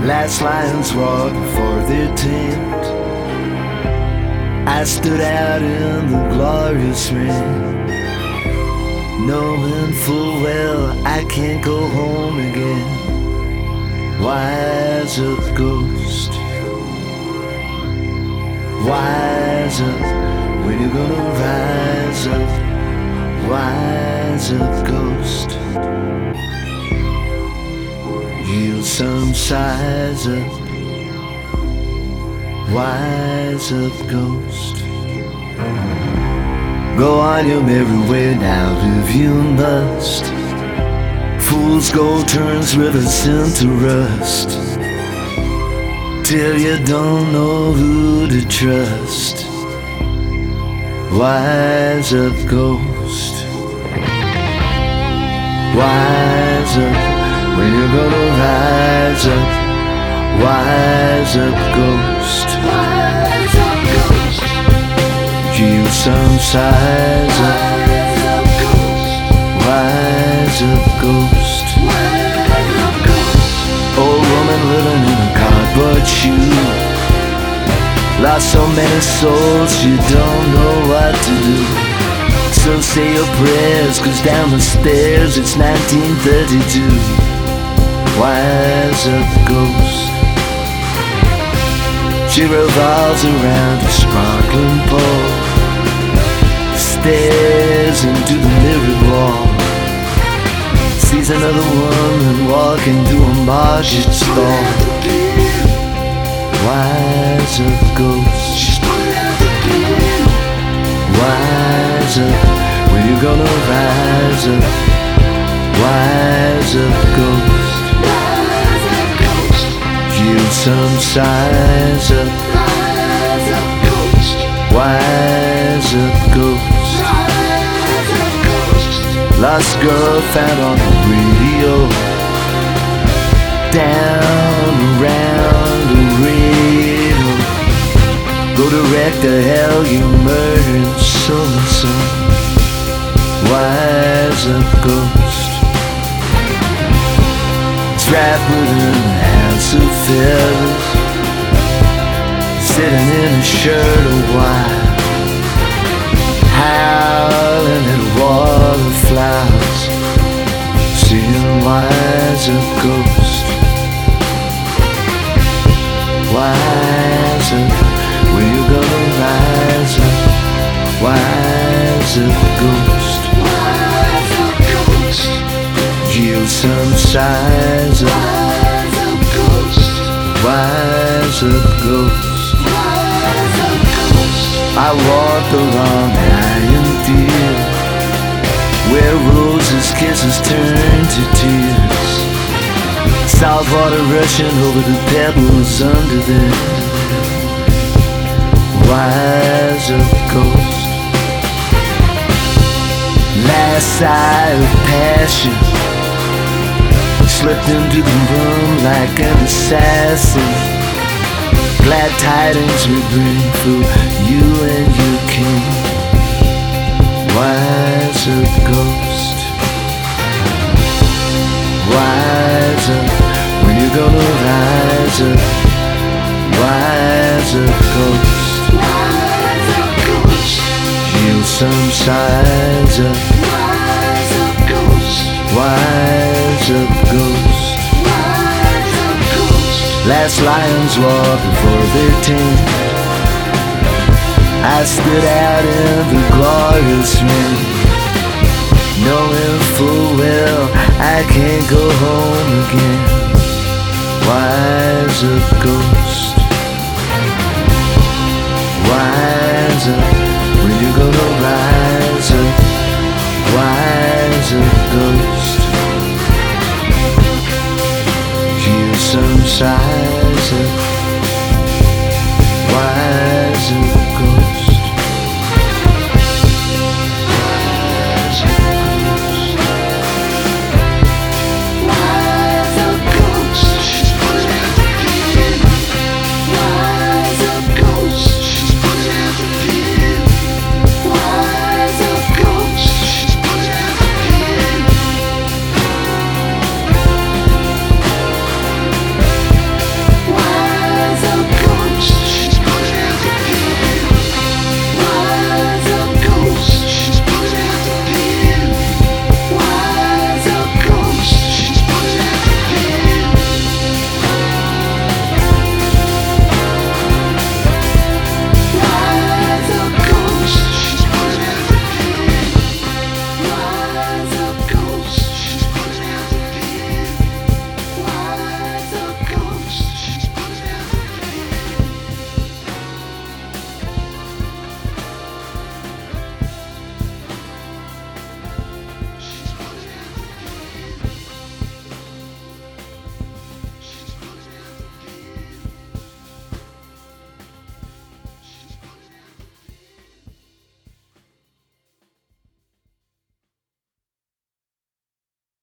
Last lions walked before their tent. I stood out in the glorious rain, knowing full well I can't go home again. Wise up, ghost. Wise up, when you gonna rise up? Wise up, ghost. Heal some size up. Wise up, ghost. Go on your merry way now, live you must. Fool's gold turns rivers into rust, till you don't know who to trust. Wise up, ghost. Wise up, when you're gonna rise up? Wise up, ghost. Wise up, ghost. Heal some size up. Wise up, ghost. Wise up, ghost. Wise up, ghost. Old woman living in a cardboard shoe, lost so many souls you don't know what to do. So say your prayers, 'cause down the stairs it's 1932. Wise up, ghost. She revolves around a sparkling pole, stares into the mirrored wall, sees another woman walking through a market stall. Wise up, ghost. Wise up, when you gonna rise up? Wise up, ghost. Heal some size up. Wise up, ghost. Wise up, ghost. Wise up, ghost. Lost girl found on the radio, down around the radio. Go direct to hell, you murdered so-and-so. Wise up, ghost. Strapped within a house of feathers, sitting in a shirt of white, howling at a wall of flowers, seeing wise up, ghost. Wise up, when you gonna rise up? Wise up, ghost. Wise up, ghost. Heal some size up. Wise up, ghost. Wise up, ghost. Wise up, ghost. I walked along iron field, where roses' kisses turn to tears, salt water rushing over the pebbles under them. Wise up, ghost. Last sigh of passion, slipped into the room like an assassin. Glad tidings we bring for you and your king. Wise up, ghost. Wise up, when you gonna rise up? Wise up, ghost. Wise up, ghost. Heal some size up. Wise up, ghost. Wise up, ghost. Wise up, ghost. Last lions walked before their tent. I stood out in the glorious rain, knowing full well I can't go home again. Wise up, ghost. Wise up, when you gonna rise up? Wise up, ghost. Heal some size up. Wise